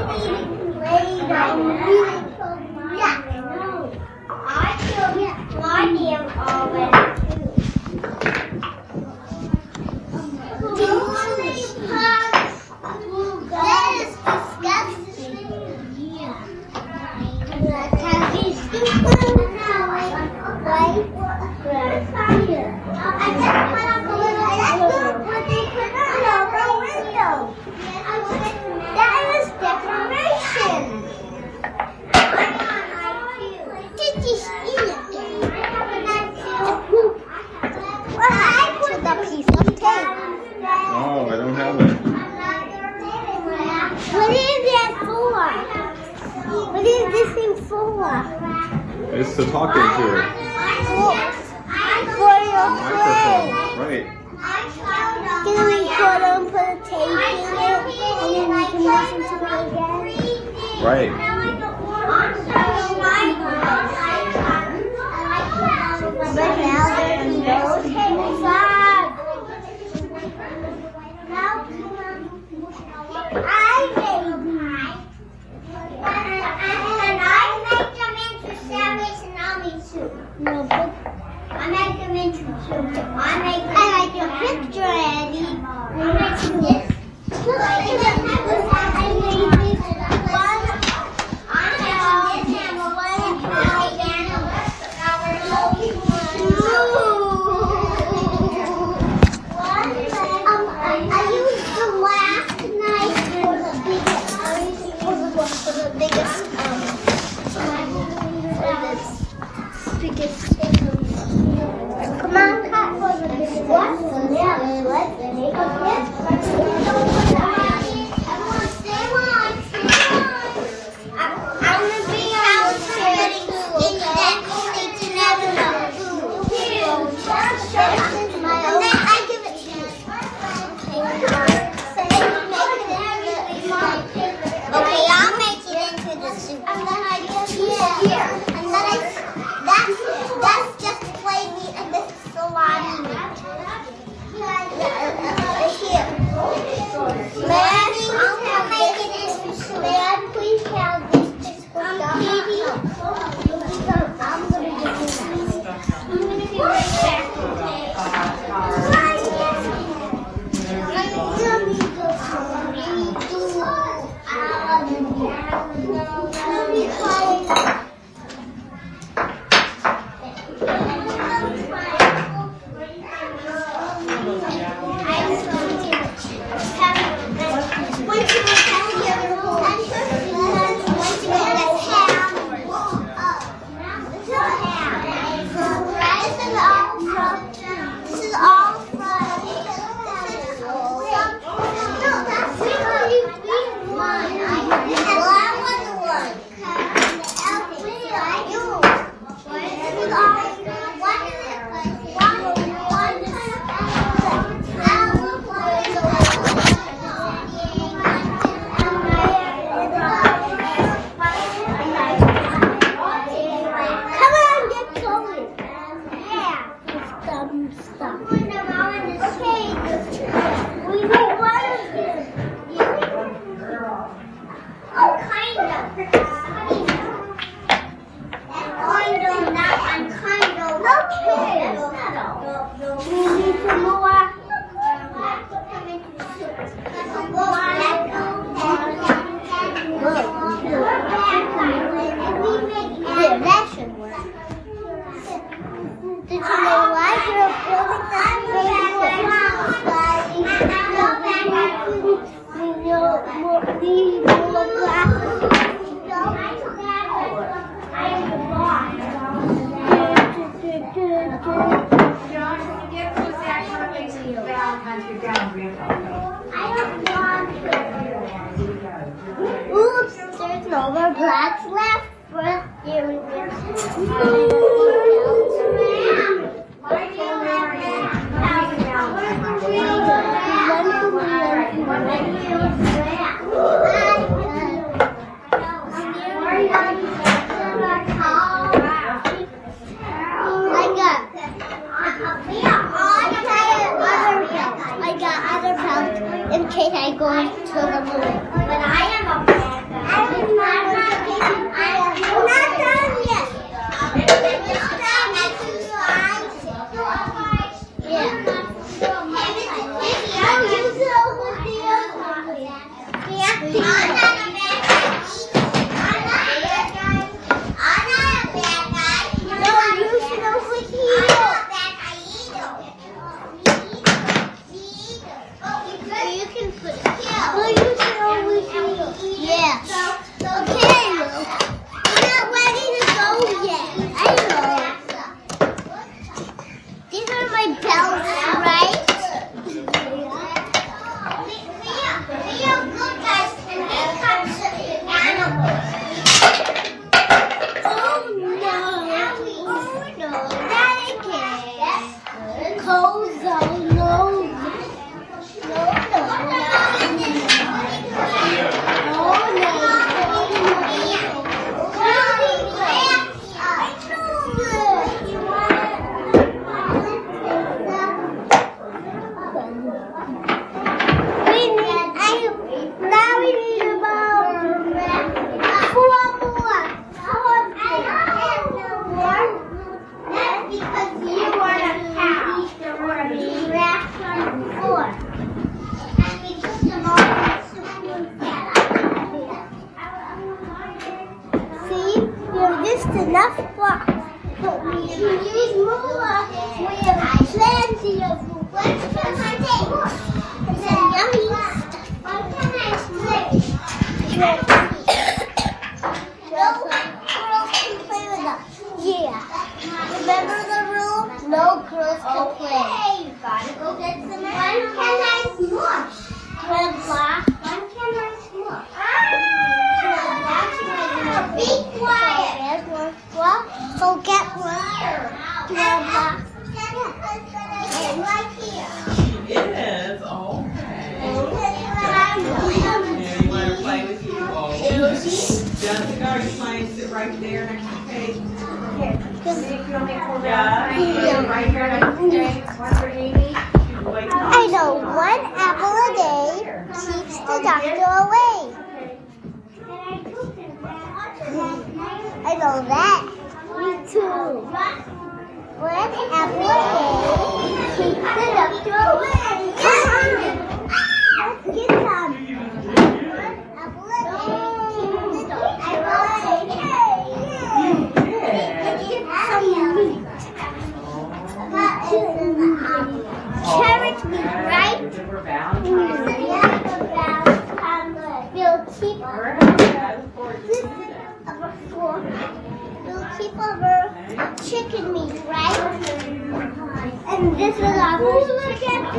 It's to talk into. For your microphone. Right. Can we put a tape in it and then we can listen to it again? Right. But now there's no tape. No, but I make them into soup. I like your picture, Eddie. I make this. I used the last knife for the biggest Come on, cut for the biggest one. Yeah, let's make a Everyone stay on. I'm going to be out getting food. It's another food. And then I give it to you. Okay, I'll make it into the soup. And then I give you here. And then that's just plain meat and this is salami meat. Here. May I please have this I'm going to give you that. I'm going to be right back. Oops, there's no more blocks left for you. In case I go to the moon. But I am a bad guy. used enough fluff. But we can use more. We have plenty of food. What can I take? It's a yummy stuff. What can I play? No girls can play with us. Yeah. Remember the rule? No girls can play. Okay, you gotta go get some. When can I smush? Grandpa. When can I smush? Be quiet. So get one. Grandpa. Right here. She is. Okay. Yeah, you want to play with you? Oh. Jessica, are you playing? Sit right there next to Kate. I know one apple a day keeps the doctor away. I know that. Me too. One apple a day keeps the doctor away. Let's get some. One apple a day keeps the doctor away. Some meat. Carrot meat, right? We'll keep our chicken meat, right? And this is our look at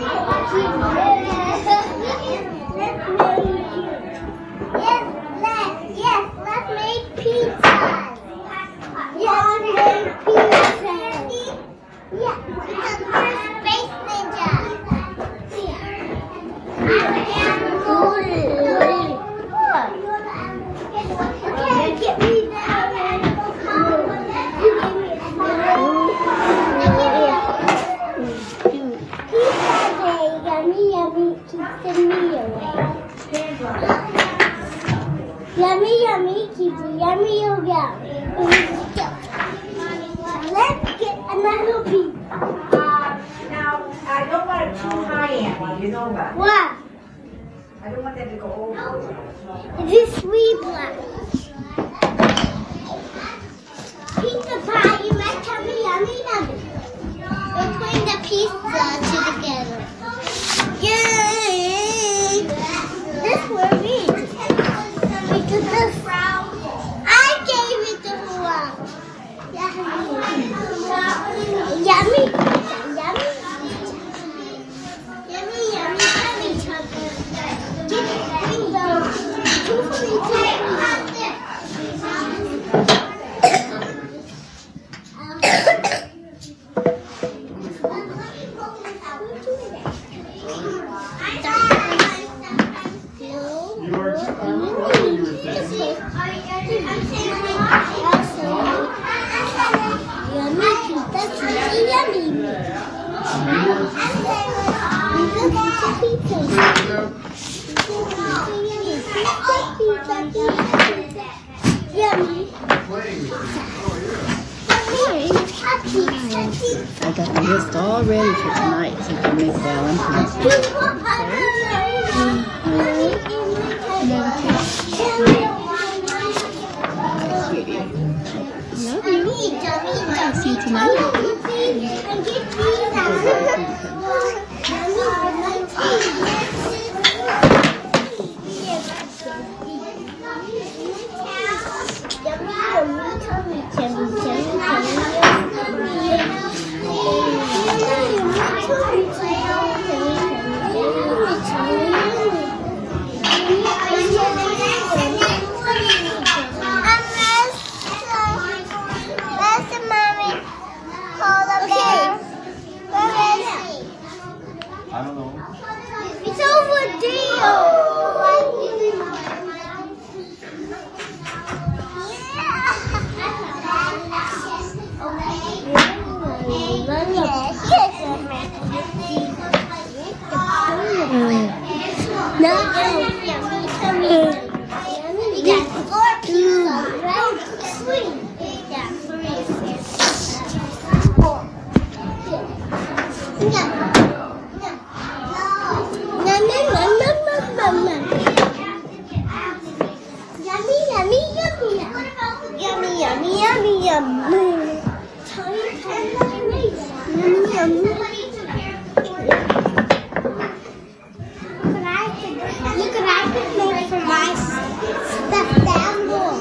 this. Let's make pizza. Yes, make pizza. Yeah, it's the first space ninja. Okay, get me that. Pizza day, yummy, yummy, keeps the meat away. Yummy, yummy, keeps the yummy away. Let's get another pizza. Now, I don't want it too high, Annie. You know that. What? I don't want that to go over. It's a sweet one. Pizza pie, you might tell me yummy, yummy. We're putting the pizza together. Yay! This were me. We did this. I gave it to her. Yummy. Yummy. I got the list all ready for tonight so I can make Valentine's Day. See you tonight. Where's the mommy? Call the bear. Where is Look what I could make for my stuffed animal.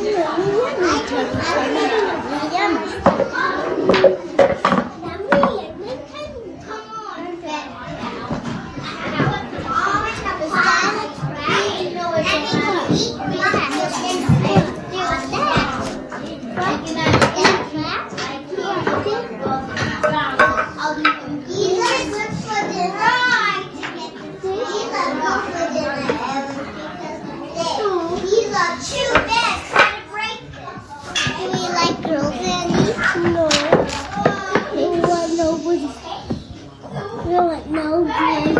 No, we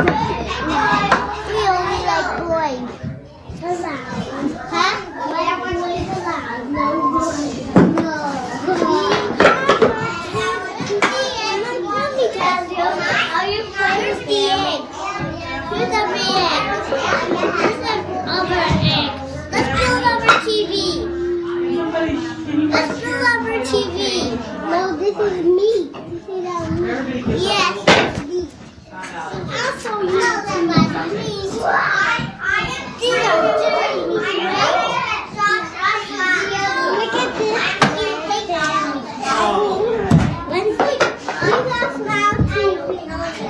only like boys. Huh? Boys allowed. No boys. No. Are you playing the egg? Here's every egg. Here's the other egg. Let's build over TV. Let's build over TV. No, this is me. See that? Yes. Also, you know that my please. These are dirty. Look at this. Let's smile too.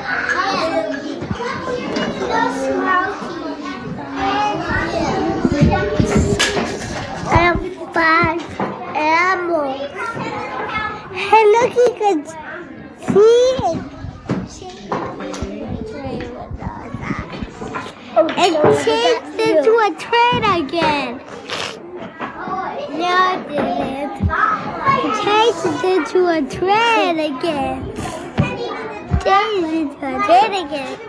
I have 5 animals. Hey, look, you can see it. It changed into a train again. No, it didn't. It changed into a train again. Changed into a train again.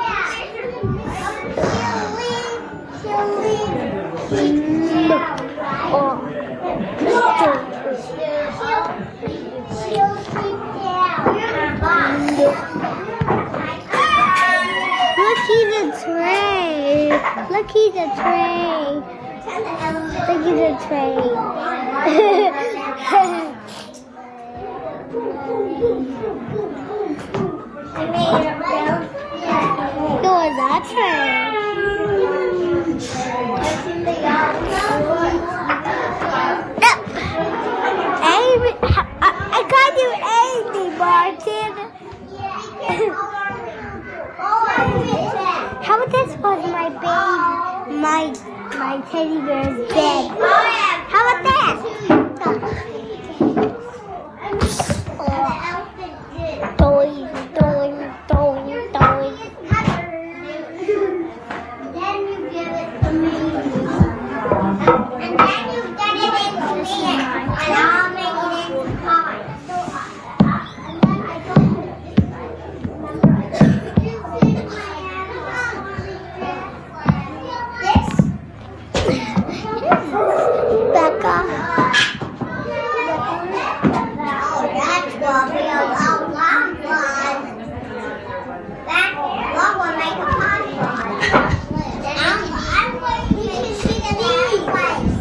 Look, he's a train. Look, he's a train. Look, he's a train. It was a train. I called you Amy, Martin. How about this was my baby, my teddy bear's dead. How about that? Doing. Then you give it to me. And then you get it into me. And I'll make it into pie. Becca. Oh, that's what we are long one. That long one make a pie. I'm going to see the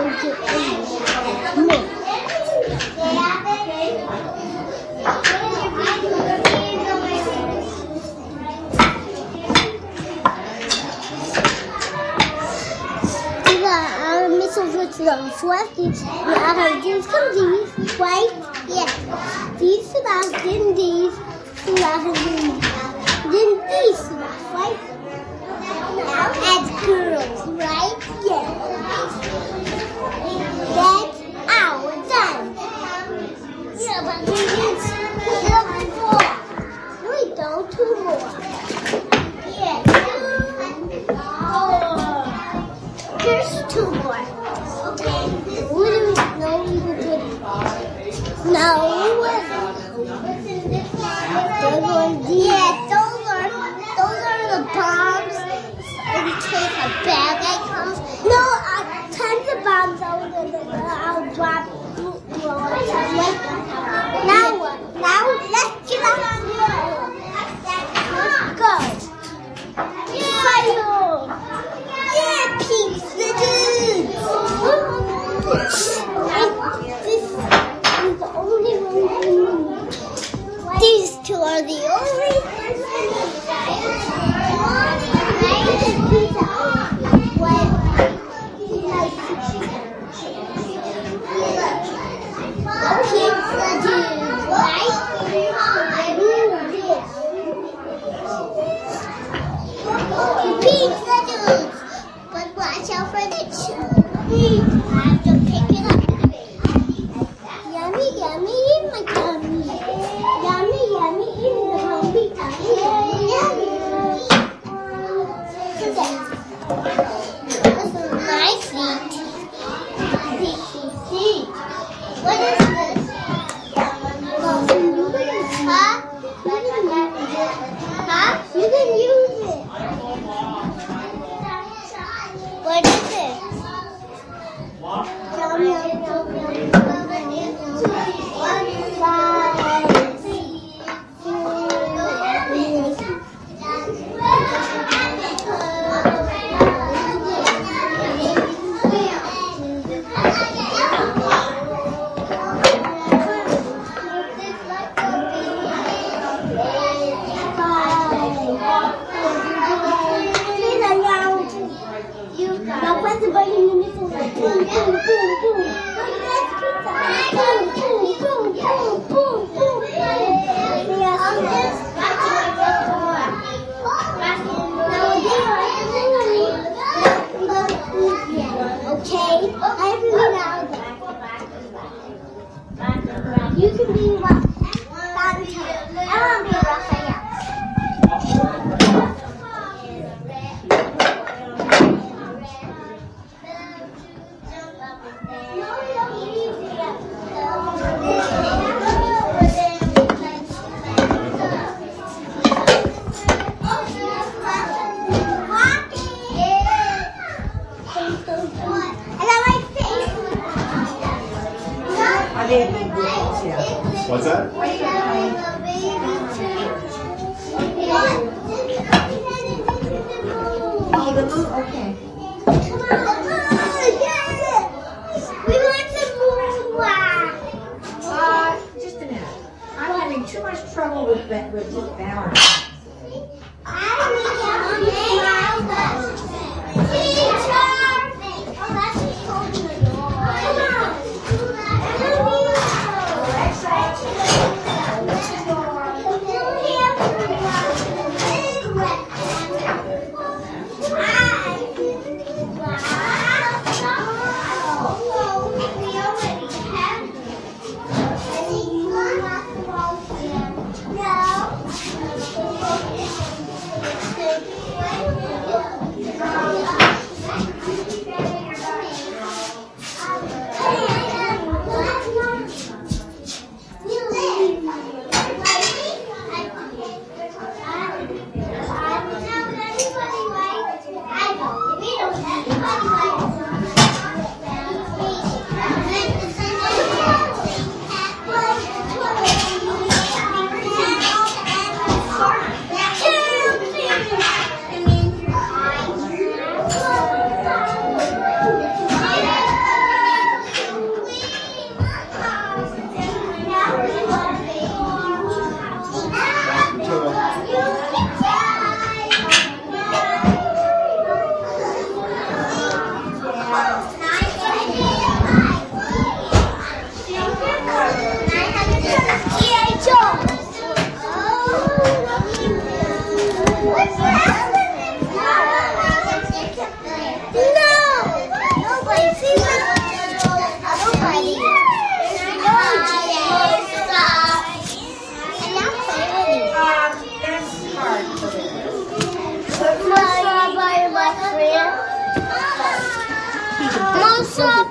to me. These come these, right? Yeah. These survive, then these survive, and then these survive, right? As girls, right? Yeah. That's our done. Yeah, but we need more. No, we don't. 2 more. Yeah. Here's 2 more. Okay. No. Yeah, those are the bombs in case a bad guy comes. No, tons of bombs I'll drop. Now what? Now let's get out of here. Let's go. Fire! Yeah, pizza dudes. These 2 are the only pizza dudes, right? Pizza dudes, but watch out for the cheese. I have to pick it up. Yummy, yummy in my tummy. Yummy, yummy in the tummy. Yummy. This is my feet. Feet. What is this? Huh? You can use it. What is it? Yum, yum, yum, yum. You can be Raphael. I want to be Raphael. What's that? Oh, the moon, okay. Come on, we want the moon walk. Just a minute. I'm having too much trouble with balance. No.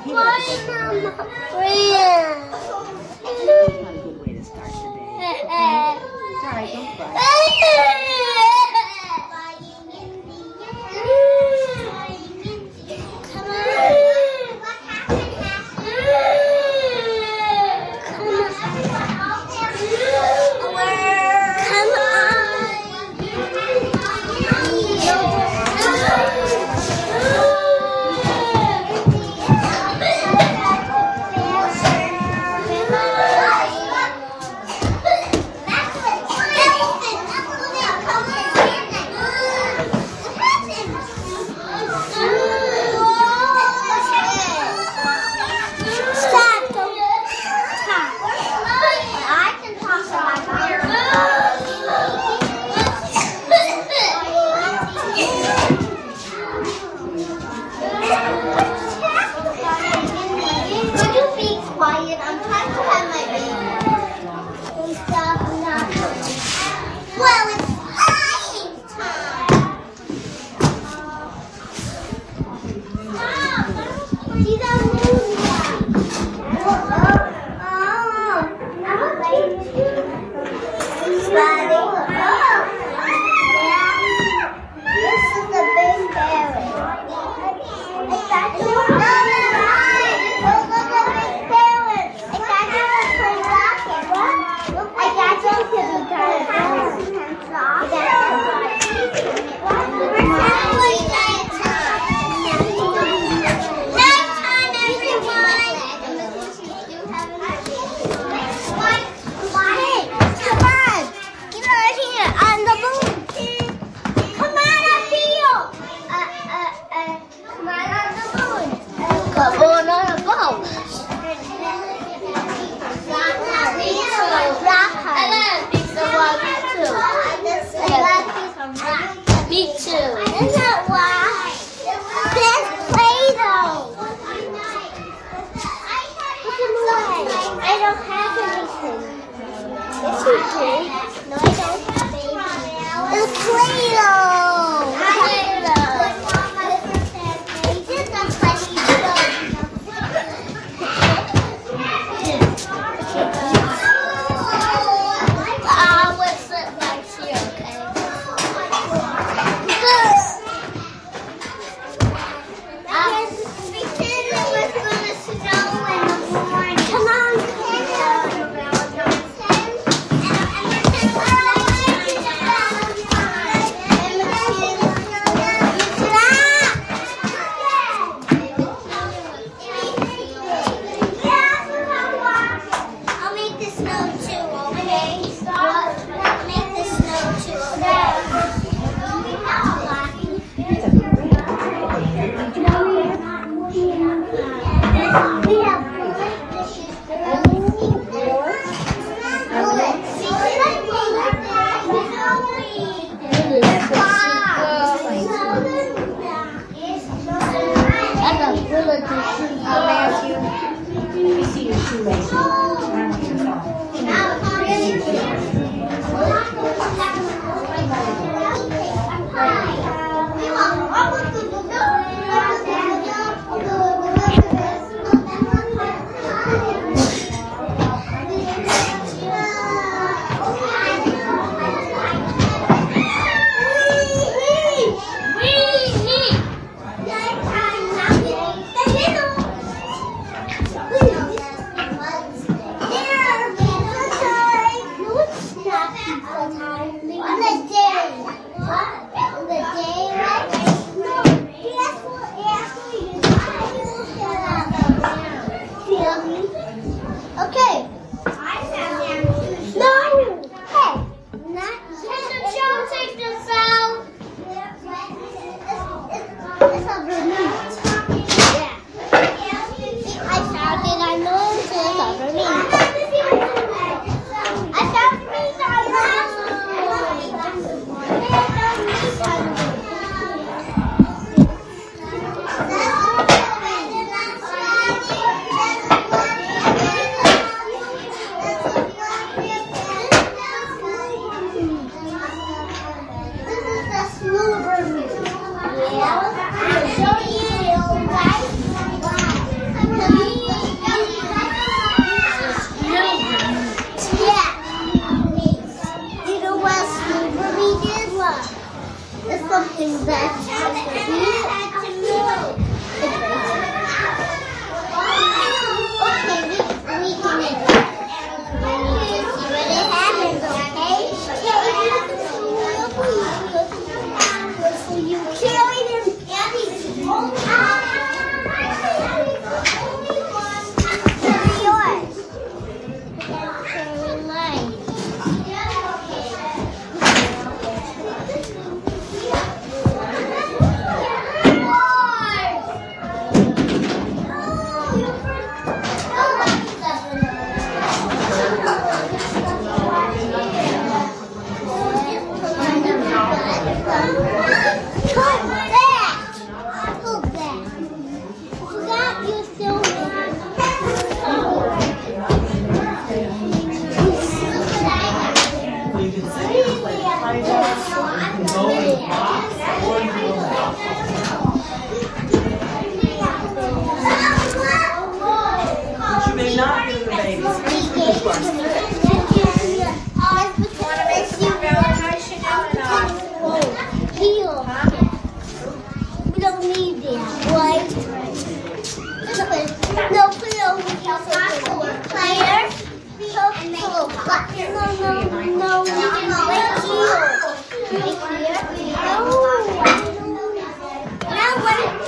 he would have to go. Mama, friend. That's not a good way to start the day. Okay? It's all right, don't cry. Me too. Isn't that why? There's Play-Doh. Look at mine. I don't have anything. Yes, you do. No, I don't. It's Play-Doh. This is the Play-Doh. We'll sit back here, okay? No. Right here. Now right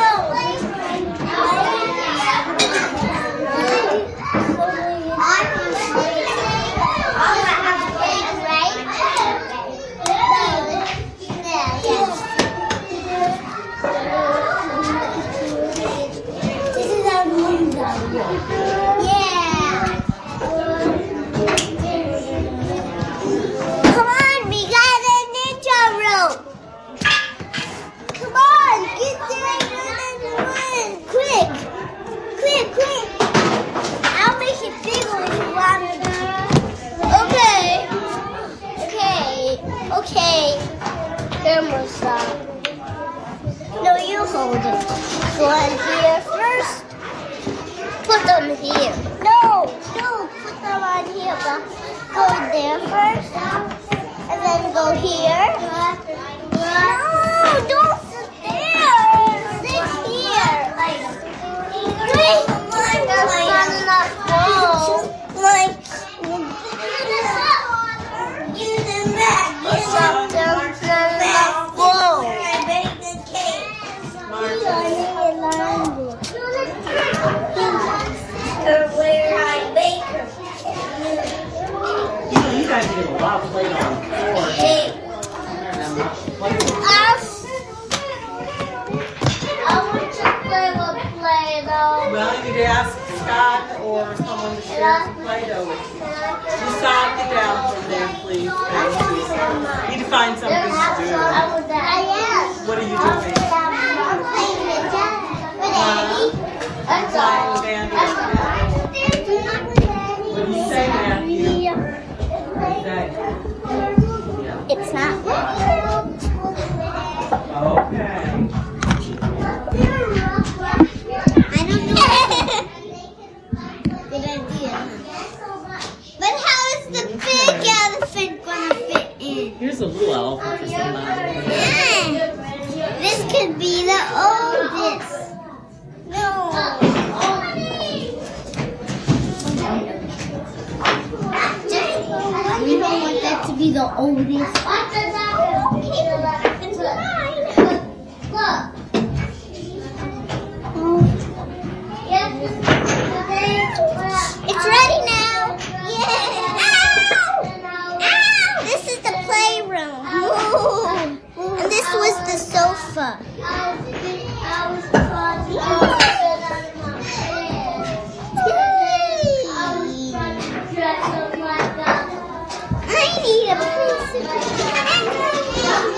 This is our window. Yeah. Come on, we got a ninja rope. Come on, get there and run. Quick. I'll make it bigger if you want me to. Okay. Camera stop. No, you hold it. Go on here first. Put them here. No, put them on here. But go there first. And then go here. No, don't sit there. Sit here. Wait, that's not enough. No. Give them back. You guys get a lot of play on the floor. I want to play with Play-Doh. Well, you could ask Scott or someone to share some Play-Doh with you. Just stop, get down from there, please. Thank you. Need to find something to do. What are you doing? I'm playing with Daddy. I'm flying with Andy. What do you say, Matthew? What do you say? It's not. Okay. I don't know. Good idea. But how is the big elephant gonna fit in? Here's a little elephant for somebody. This could be the oldest. No. We don't want that to be the oldest. It's ready now. Yeah. Ow! This is the playroom. And this was the sofa. I need a piece of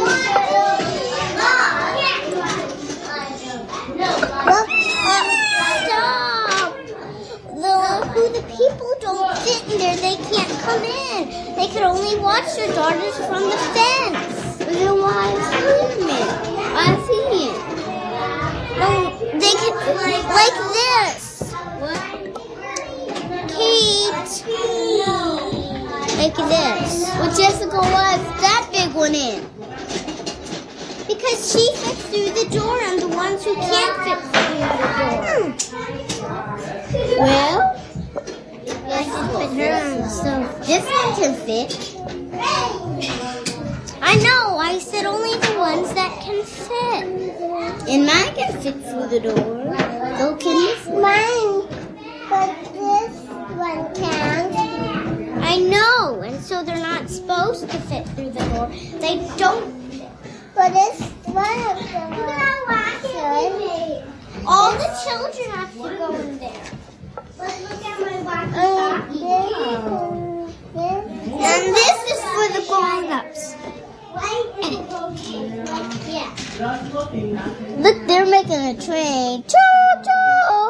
stop! The people don't fit in there. They can't come in. They can only watch their daughters from the fence. Then why film it? I see it. No, they can like this. Kate. Like this. Well, Jessica wants that big one in. Because she fits through the door and the ones who can't fit through the door. Well, I can put her on the sofa. This one can fit. I know, I said only the ones that can fit. And mine can fit through the door. So can mine. But this one can't. I know, and so they're not supposed to fit through the door. They don't fit. But it's one of them. All the children have to go in there. Let's look at my walkie-talkie. And this is for the grown-ups. Look, they're making a train. Choo-choo!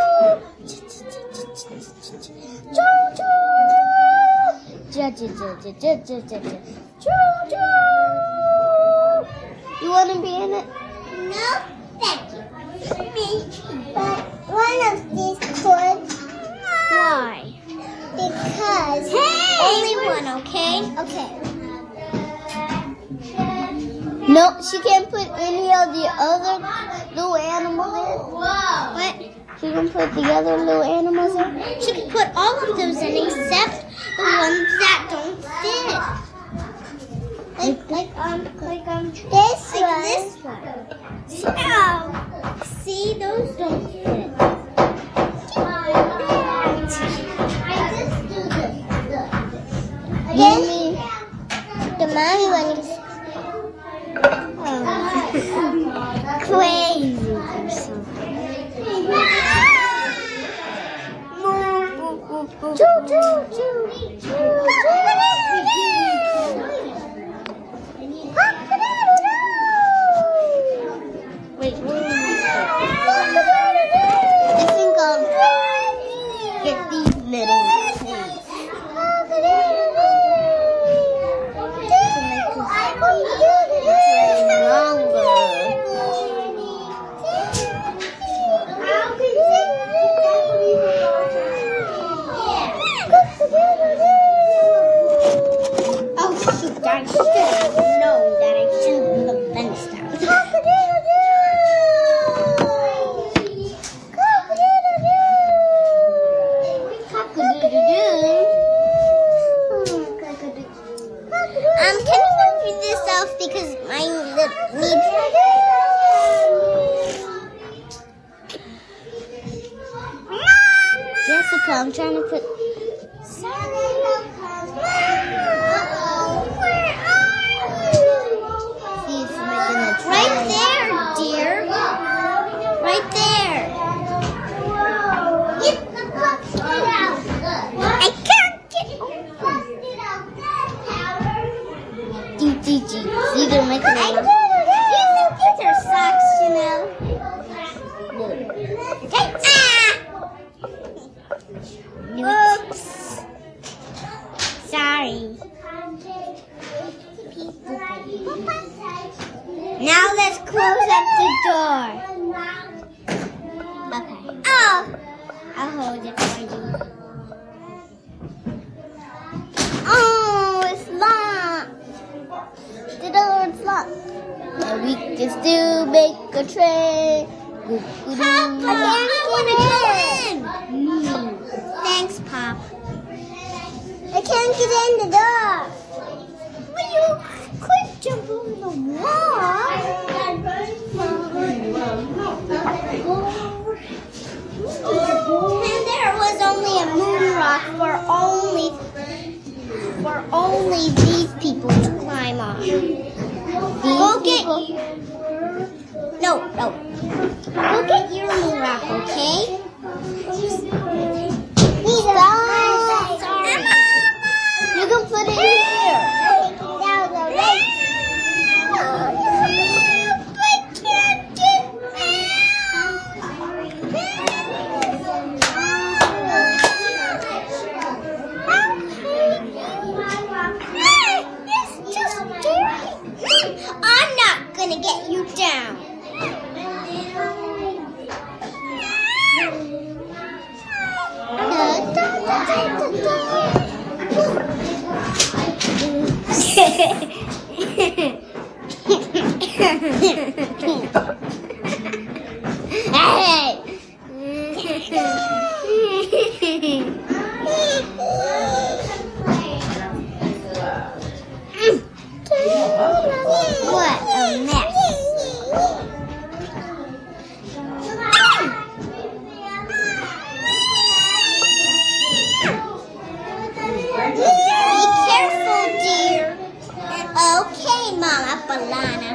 You want to be in it? No, thank you. But one of these could. Why? Because only one, okay? Okay. No, she can't put any of the other little animals in. What? She can put the other little animals in. She can put all of those in except the ones that don't fit. This one. See, those don't fit. The mommy one is crazy or something. Choo, choo, choo, choo, wait, I think I'll get these little things. Oh shoot, I should have known that I shouldn't have fenced out. Can you move this off because mine needs... Jessica, I'm trying to put... Right there, dear. Right there. Get the puppet out. I can't get it. DGG. See, they're making it up. These are socks, you know. Oops. Sorry. Now let's close up the door. Okay. Oh! I'll hold it for you. Oh, it's locked. The door's locked. Now we can still make a train. Pop, I can't get in. Thanks, Pop. I can't get in the door. Will you quick jump over the wall? And there was only a moon rock for only these people to climb on. Go get no. Go get your moon rock, okay? Sorry. You can put it here. I'm not gonna get you down. What a mess. Be careful, dear. Okay, Mama Balana.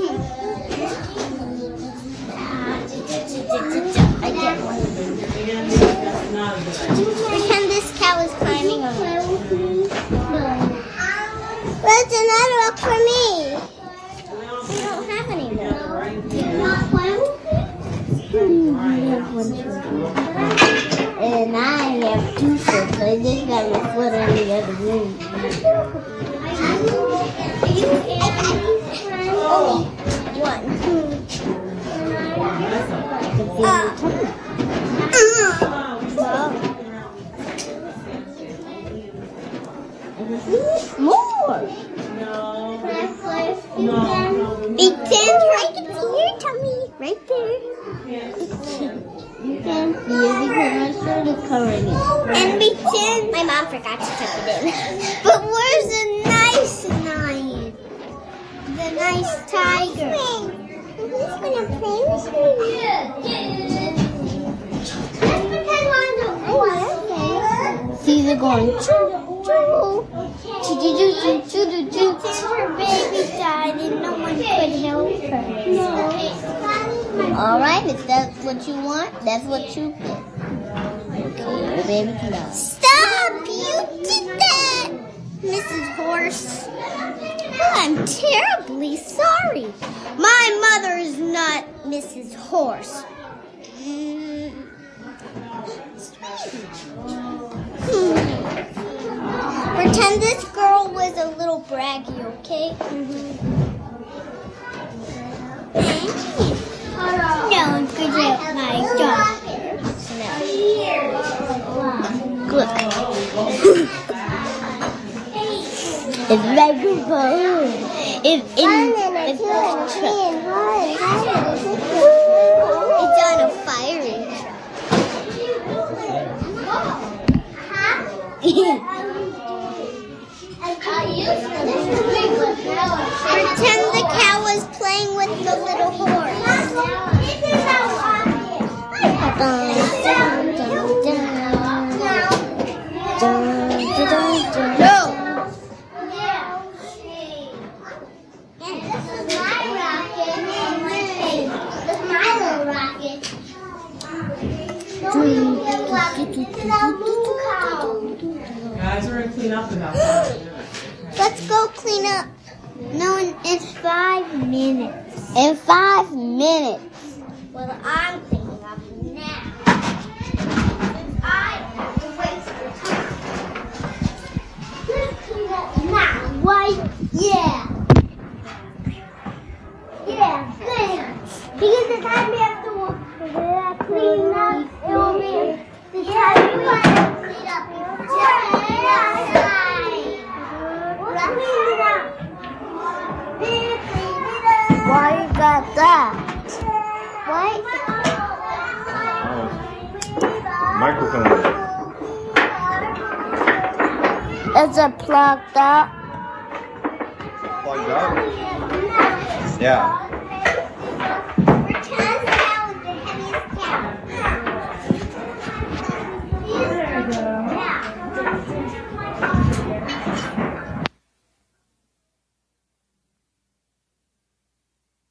I get one. Pretend this cow is climbing on it. Where's another rock for me? We don't have any more. And I have 2 foot, so I just got my foot on the other room. Oh, 1. More. Big Ten, I can see your tummy right there. You can see it because my shirt coloring it. And between, my mom forgot to tuck it in. But where's the nice lion? The nice tiger. Who's gonna play with me? Let's pretend we're on the floor. See, they're going choo choo. Her baby died and no one could help her. No. Alright, if that's what you want, that's what you get. Okay, your baby can die. Stop! You did that! Mrs. Horse. Oh, I'm terribly sorry. My mother is not Mrs. Horse. Pretend this girl was a little braggy, okay? No, good job, my dog. Look. It's like a balloon. It's on a firing Pretend the cow was playing with the little horse. No. Guys, we're going to clean up in about 5 minutes. Let's go clean up. No, in 5 minutes. In 5 minutes. Well, I'm cleaning up now. Since I have to waste the time. Let's clean up now, right? Yeah. Yeah, good. Because the time we have to clean up, it will be the time we have to clean up. Why you got that? What? Microphone. Is it plugged up? Plugged up? Yeah.